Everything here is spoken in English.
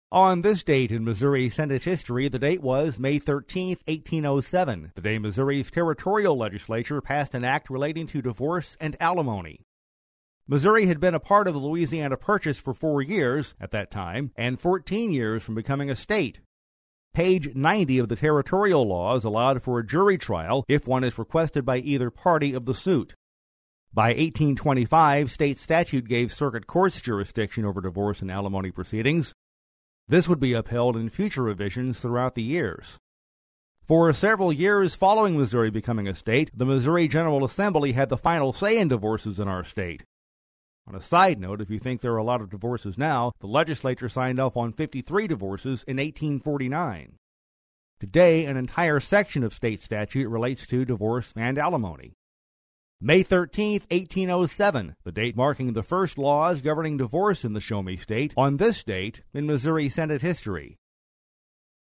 On this date in Missouri Senate history, the date was May 13, 1807, the day Missouri's territorial legislature passed an act relating to divorce and alimony. Missouri had been a part of the Louisiana Purchase for 4 years at that time, and 14 years from becoming a state. Page 90 of the territorial laws allowed for a jury trial if one is requested by either party of the suit. By 1825, state statute gave circuit courts jurisdiction over divorce and alimony proceedings. This would be upheld in future revisions throughout the years. For several years following Missouri becoming a state, the Missouri General Assembly had the final say in divorces in our state. On a side note, if you think there are a lot of divorces now, the legislature signed off on 53 divorces in 1849. Today, an entire section of state statute relates to divorce and alimony. May 13, 1807, the date marking the first laws governing divorce in the Show Me State, on this date in Missouri Senate history.